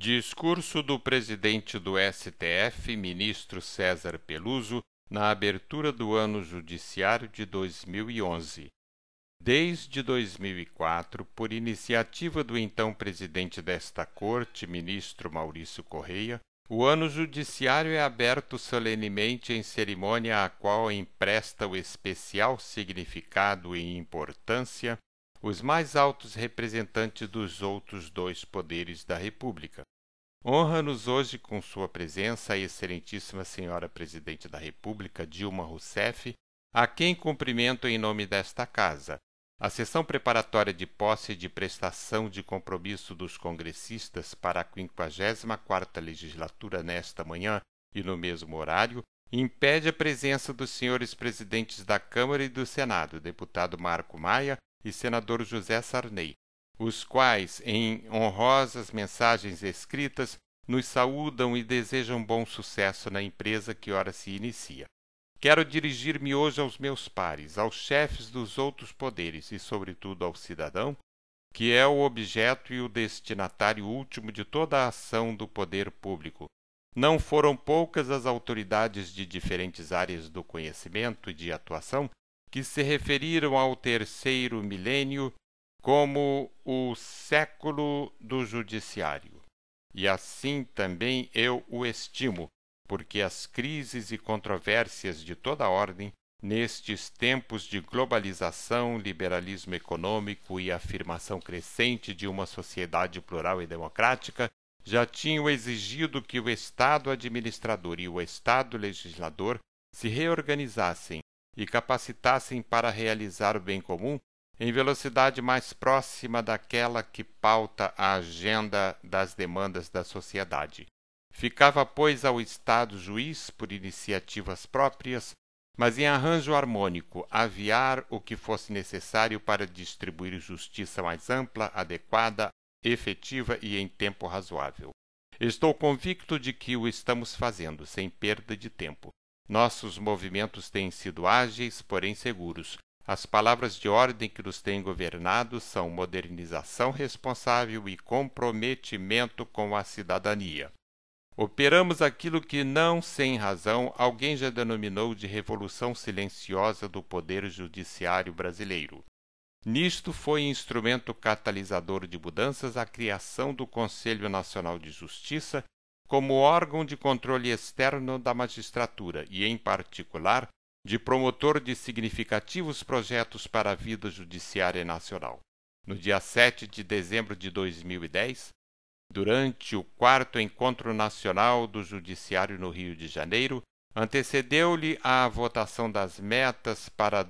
Discurso do presidente do STF, ministro César Peluso, na abertura do ano judiciário de 2011. Desde 2004, por iniciativa do então presidente desta Corte, ministro Maurício Correia, o ano judiciário é aberto solenemente em cerimônia à qual empresta o especial significado e importância os mais altos representantes dos outros dois poderes da República. Honra-nos hoje com sua presença a excelentíssima senhora Presidente da República, Dilma Rousseff, a quem cumprimento em nome desta Casa. A sessão preparatória de posse e de prestação de compromisso dos congressistas para a 54ª legislatura nesta manhã e no mesmo horário impede a presença dos senhores presidentes da Câmara e do Senado, deputado Marco Maia e senador José Sarney, os quais, em honrosas mensagens escritas, nos saúdam e desejam bom sucesso na empresa que ora se inicia. Quero dirigir-me hoje aos meus pares, aos chefes dos outros poderes e, sobretudo, ao cidadão, que é o objeto e o destinatário último de toda a ação do poder público. Não foram poucas as autoridades de diferentes áreas do conhecimento e de atuação que se referiram ao terceiro milênio como o século do judiciário. E assim também eu o estimo, porque as crises e controvérsias de toda ordem, nestes tempos de globalização, liberalismo econômico e afirmação crescente de uma sociedade plural e democrática, já tinham exigido que o Estado administrador e o Estado legislador se reorganizassem e capacitassem para realizar o bem comum em velocidade mais próxima daquela que pauta a agenda das demandas da sociedade. Ficava, pois, ao Estado juiz, por iniciativas próprias, mas em arranjo harmônico, aviar o que fosse necessário para distribuir justiça mais ampla, adequada, efetiva e em tempo razoável. Estou convicto de que o estamos fazendo, sem perda de tempo. Nossos movimentos têm sido ágeis, porém seguros. As palavras de ordem que nos têm governado são modernização responsável e comprometimento com a cidadania. Operamos aquilo que, não sem razão, alguém já denominou de revolução silenciosa do poder judiciário brasileiro. Nisto foi instrumento catalisador de mudanças a criação do Conselho Nacional de Justiça como órgão de controle externo da magistratura e, em particular, de promotor de significativos projetos para a vida judiciária nacional. No dia 7 de dezembro de 2010, durante o 4º Encontro Nacional do Judiciário no Rio de Janeiro, antecedeu-lhe a votação das metas para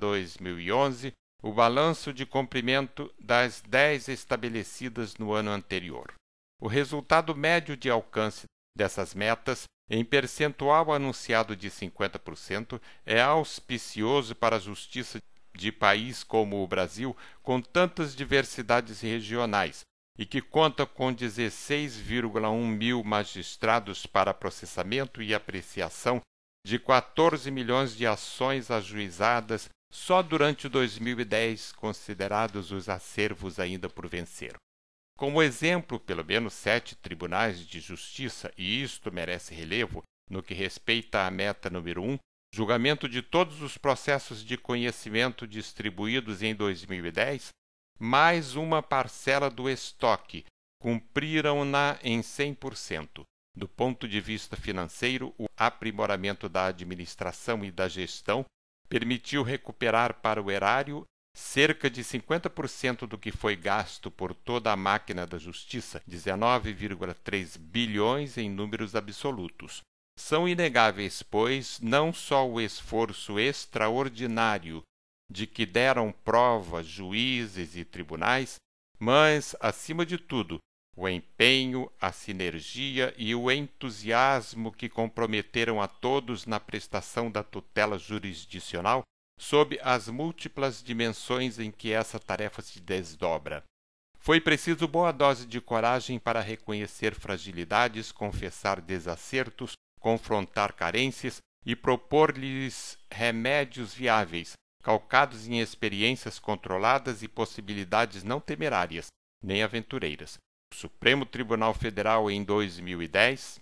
2011 o balanço de cumprimento das 10 estabelecidas no ano anterior. O resultado médio de alcance dessas metas, em percentual anunciado de 50%, é auspicioso para a justiça de país como o Brasil, com tantas diversidades regionais, e que conta com 16,1 mil magistrados para processamento e apreciação de 14 milhões de ações ajuizadas só durante 2010, considerados os acervos ainda por vencer. Como exemplo, pelo menos 7 tribunais de justiça, e isto merece relevo, no que respeita à meta número 1, julgamento de todos os processos de conhecimento distribuídos em 2010, mais uma parcela do estoque, cumpriram-na em 100%. Do ponto de vista financeiro, o aprimoramento da administração e da gestão permitiu recuperar para o erário cerca de 50% do que foi gasto por toda a máquina da justiça, 19,3 bilhões em números absolutos. São inegáveis, pois, não só o esforço extraordinário de que deram prova juízes e tribunais, mas, acima de tudo, o empenho, a sinergia e o entusiasmo que comprometeram a todos na prestação da tutela jurisdicional sob as múltiplas dimensões em que essa tarefa se desdobra. Foi preciso boa dose de coragem para reconhecer fragilidades, confessar desacertos, confrontar carências e propor-lhes remédios viáveis, calcados em experiências controladas e possibilidades não temerárias, nem aventureiras. Supremo Tribunal Federal em 2010,